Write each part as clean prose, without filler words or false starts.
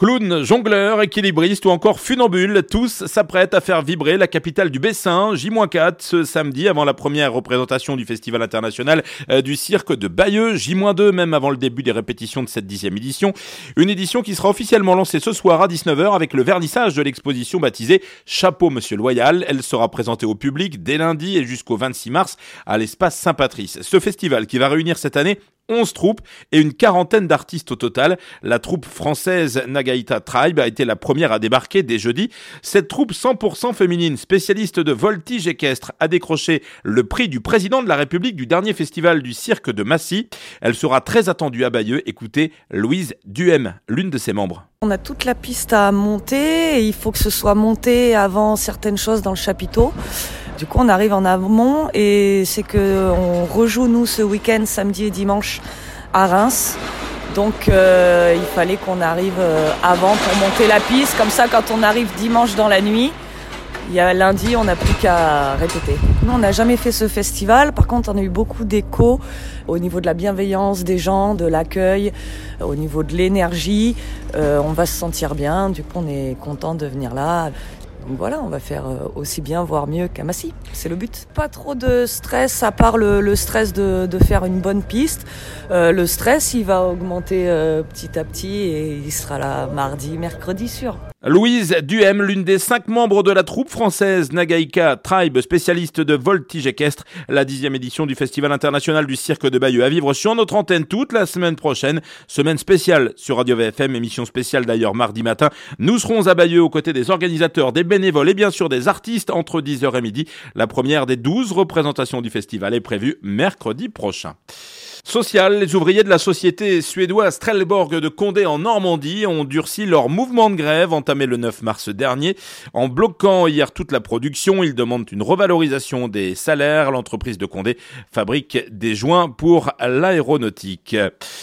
Clowns, jongleurs, équilibristes ou encore funambules, tous s'apprêtent à faire vibrer la capitale du Bessin, J-4 ce samedi avant la première représentation du Festival international du cirque de Bayeux, J-2 même avant le début des répétitions de cette 10e édition. Une édition qui sera officiellement lancée ce soir à 19h avec le vernissage de l'exposition baptisée Chapeau Monsieur Loyal. Elle sera présentée au public dès lundi et jusqu'au 26 mars à l'espace Saint-Patrice. Ce festival qui va réunir cette année 11 troupes et une quarantaine d'artistes au total. La troupe française Nagaïta Tribe a été la première à débarquer dès jeudi. Cette troupe 100% féminine, spécialiste de voltige équestre, a décroché le prix du président de la République du dernier festival du cirque de Massy. Elle sera très attendue à Bayeux. Écoutez Louise Duhem, l'une de ses membres. On a toute la piste à monter et il faut que ce soit monté avant certaines choses dans le chapiteau. Du coup, on arrive en amont et c'est que on rejoue nous ce week-end, samedi et dimanche à Reims. Donc, il fallait qu'on arrive avant pour monter la piste. Comme ça, quand on arrive dimanche dans la nuit, il y a lundi, on n'a plus qu'à répéter. Nous, on n'a jamais fait ce festival. Par contre, on a eu beaucoup d'échos au niveau de la bienveillance des gens, de l'accueil, au niveau de l'énergie. On va se sentir bien. Du coup, on est content de venir là. Donc voilà, on va faire aussi bien, voire mieux qu'à Massy. C'est le but. Pas trop de stress, à part le stress de faire une bonne piste. Le stress, il va augmenter petit à petit et il sera là mardi, mercredi sûr. Louise Duhem, l'une des 5 membres de la troupe française Nagaïka Tribe, spécialiste de voltige équestre. La 10e édition du Festival international du cirque de Bayeux à vivre sur notre antenne toute la semaine prochaine. Semaine spéciale sur Radio VFM, émission spéciale d'ailleurs mardi matin. Nous serons à Bayeux aux côtés des organisateurs, des bénévoles et bien sûr des artistes entre 10h et midi. La première des 12 représentations du festival est prévue mercredi prochain. Social, les ouvriers de la société suédoise Trelleborg de Condé en Normandie ont durci leur mouvement de grève entamé le 9 mars dernier. En bloquant hier toute la production, ils demandent une revalorisation des salaires. L'entreprise de Condé fabrique des joints pour l'aéronautique.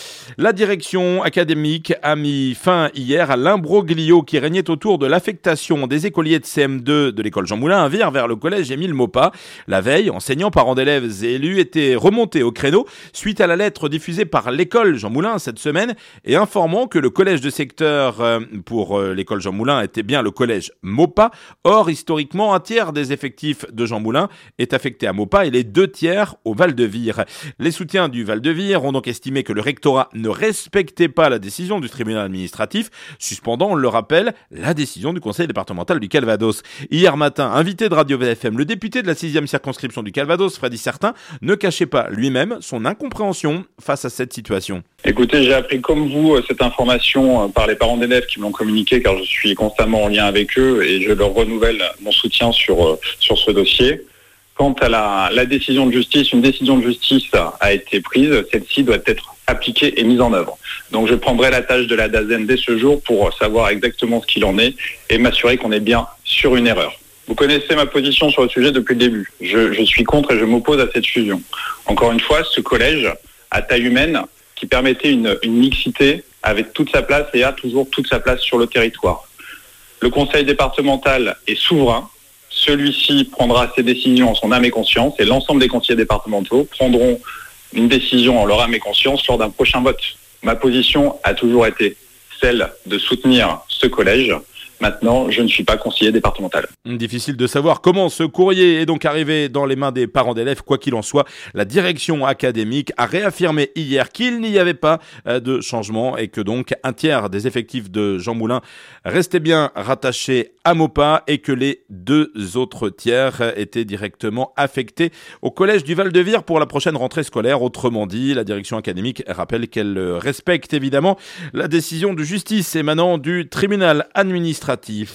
La direction académique a mis fin hier à l'imbroglio qui régnait autour de l'affectation des écoliers de CM2 de l'école Jean Moulin à Vire vers le collège Émile Maupas. La veille, enseignants, parents d'élèves et élus étaient remontés au créneau suite à la lettre diffusée par l'école Jean Moulin cette semaine et informant que le collège de secteur pour l'école Jean Moulin était bien le collège Maupas. Or, historiquement, un tiers des effectifs de Jean Moulin est affecté à Maupas et les 2 tiers au Val-de-Vire. Les soutiens du Val-de-Vire ont donc estimé que le rectorat ne respectait pas la décision du tribunal administratif, suspendant, on le rappelle, la décision du conseil départemental du Calvados. Hier matin, invité de Radio VFM, le député de la 6e circonscription du Calvados, Freddy Certain, ne cachait pas lui-même son incompréhension face à cette situation. Écoutez, j'ai appris comme vous cette information par les parents d'élèves qui me l'ont communiqué car je suis constamment en lien avec eux et je leur renouvelle mon soutien sur ce dossier. Quant à la décision de justice, une décision de justice a été prise, celle-ci doit être appliquée et mise en œuvre. Donc je prendrai la tâche de la DAZEN dès ce jour pour savoir exactement ce qu'il en est et m'assurer qu'on est bien sur une erreur. Vous connaissez ma position sur le sujet depuis le début. Je suis contre et je m'oppose à cette fusion. Encore une fois, ce collège à taille humaine qui permettait une mixité avait toute sa place et a toujours toute sa place sur le territoire. Le conseil départemental est souverain. Celui-ci prendra ses décisions en son âme et conscience et l'ensemble des conseillers départementaux prendront une décision en leur âme et conscience lors d'un prochain vote. Ma position a toujours été celle de soutenir ce collège. Maintenant, je ne suis pas conseiller départemental. Difficile de savoir comment ce courrier est donc arrivé dans les mains des parents d'élèves. Quoi qu'il en soit, la direction académique a réaffirmé hier qu'il n'y avait pas de changement et que donc un tiers des effectifs de Jean Moulin restaient bien rattachés à Maupas et que les 2 autres tiers étaient directement affectés au collège du Val-de-Vire pour la prochaine rentrée scolaire. Autrement dit, la direction académique rappelle qu'elle respecte évidemment la décision de justice émanant du tribunal administratif.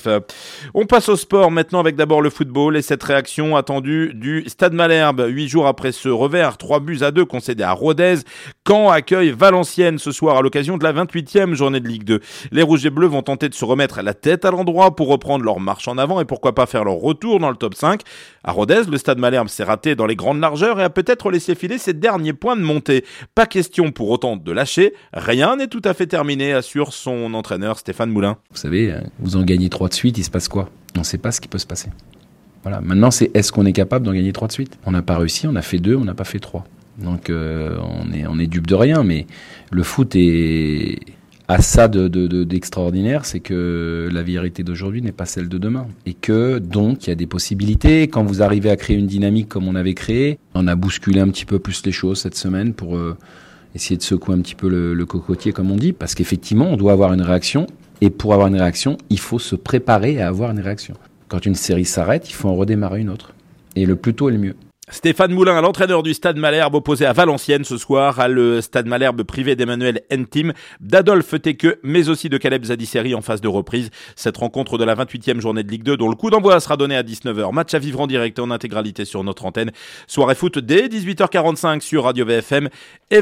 On passe au sport maintenant avec d'abord le football et cette réaction attendue du Stade Malherbe. 8 jours après ce revers, 3-2 concédé à Rodez, Caen accueille Valenciennes ce soir à l'occasion de la 28e journée de Ligue 2. Les Rouges et Bleus vont tenter de se remettre la tête à l'endroit pour reprendre leur marche en avant et pourquoi pas faire leur retour dans le top 5. À Rodez, le Stade Malherbe s'est raté dans les grandes largeurs et a peut-être laissé filer ses derniers points de montée. Pas question pour autant de lâcher, rien n'est tout à fait terminé, assure son entraîneur Stéphane Moulin. Vous savez, vous en gagnez 3 de suite, il se passe quoi ? On ne sait pas ce qui peut se passer. Voilà. Maintenant, c'est est-ce qu'on est capable d'en gagner 3 de suite ? On n'a pas réussi, on a fait 2, on n'a pas fait 3. Donc on est dupe de rien, mais le foot est a ça d'extraordinaire, c'est que la vérité d'aujourd'hui n'est pas celle de demain. Et que, donc, il y a des possibilités. Quand vous arrivez à créer une dynamique comme on avait créé, on a bousculé un petit peu plus les choses cette semaine pour essayer de secouer un petit peu le cocotier, comme on dit, parce qu'effectivement, on doit avoir une réaction. Et pour avoir une réaction, il faut se préparer à avoir une réaction. Quand une série s'arrête, il faut en redémarrer une autre. Et le plus tôt est le mieux. Stéphane Moulin, l'entraîneur du Stade Malherbe, opposé à Valenciennes ce soir, à le Stade Malherbe privé d'Emmanuel Ntim, d'Adolphe Tekeu, mais aussi de Caleb Zadisseri en phase de reprise. Cette rencontre de la 28e journée de Ligue 2, dont le coup d'envoi sera donné à 19h. Match à vivre en direct et en intégralité sur notre antenne. Soirée foot dès 18h45 sur Radio VFM et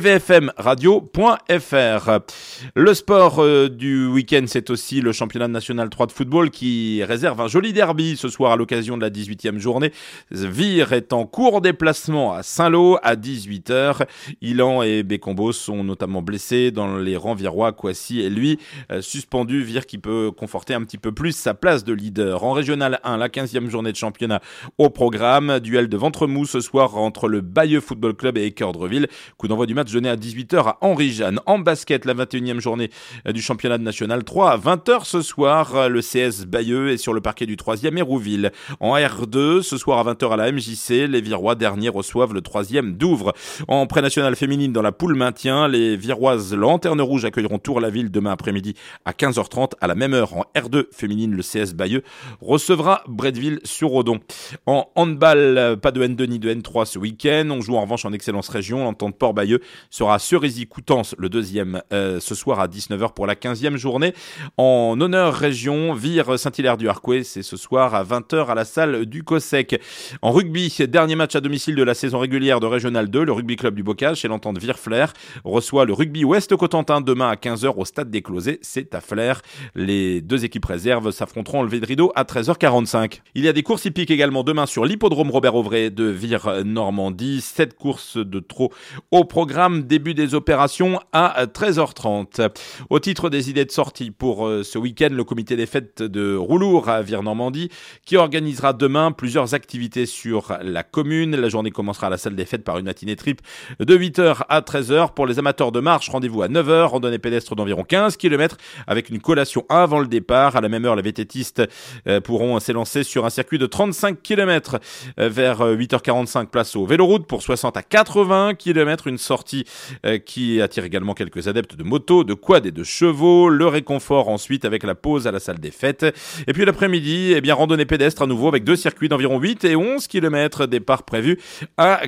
vfmradio.fr. Le sport du week-end, c'est aussi le championnat national 3 de football qui réserve un joli derby ce soir à l'occasion de la 18e journée. Vire est en cours déplacement à Saint-Lô à 18h. Ilan et Bécombo sont notamment blessés dans les rangs virois. Kouassi et lui suspendu. Vire qui peut conforter un petit peu plus sa place de leader. En régional 1, la 15e journée de championnat au programme. Duel de ventre mou ce soir entre le Bayeux Football Club et Équeurdreville. Coup d'envoi du match donné à 18h à Henri-Jeanne. En basket, la 21e journée du championnat national 3 à 20h ce soir. Le CS Bayeux est sur le parquet du 3e Hérouville. En R2, ce soir à 20h à la MJC, les Virois derniers reçoivent le 3e Douvres. En pré-nationale féminine dans la poule maintien, les Viroises Lanterne Rouge accueilleront Tours-la-Ville demain après-midi à 15h30. À la même heure, en R2 féminine, le CS Bayeux recevra Bretteville-sur-Odon. En handball, pas de N2 ni de N3 ce week-end. On joue en revanche en Excellence Région. L'entente Port-Bayeux sera à Cerisy-Coutances le 2e ce soir à 19h pour la 15e journée. En honneur région, Vire Saint-Hilaire-du-Harcouët, c'est ce soir à 20h à la salle du COSEC. En rugby, dernier match à domicile de la saison régulière de Régional 2, le rugby club du Bocage chez l'entente Vire-Flers reçoit le rugby Ouest-Cotentin demain à 15h au stade des Closets, c'est à Flers. Les deux équipes réserves s'affronteront au lever de rideau à 13h45. Il y a des courses hippiques également demain sur l'hippodrome Robert-Auvray de Vire-Normandie. 7 courses de trot au programme, début des opérations à 13h30. Au titre des idées de sortie pour ce week-end, le comité des fêtes de Roulour à Vire-Normandie qui organisera demain plusieurs activités sur la commune. La journée commencera à la salle des fêtes par une matinée trip de 8h à 13h. Pour les amateurs de marche, rendez-vous à 9h, randonnée pédestre d'environ 15 km avec une collation avant le départ. À la même heure, les vététistes pourront s'élancer sur un circuit de 35 km. Vers 8h45, place aux véloroutes pour 60 à 80 km. Une sortie qui attire également quelques adeptes de moto, de quad et de chevaux. Le réconfort ensuite avec la pause à la salle des fêtes. Et puis l'après-midi, randonnée pédestre à nouveau avec 2 circuits d'environ 8 et 11 km. Départ prévu à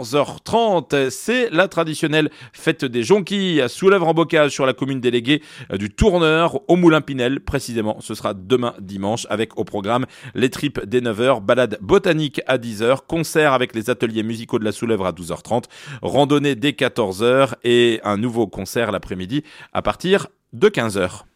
14h30. C'est la traditionnelle fête des jonquilles à Soulèvre-en-Bocage sur la commune déléguée du Tourneur au Moulin Pinel. Précisément, ce sera demain dimanche avec au programme les tripes dès 9h, balade botanique à 10h, concert avec les ateliers musicaux de la Soulèvre à 12h30, randonnée dès 14h et un nouveau concert l'après-midi à partir de 15h.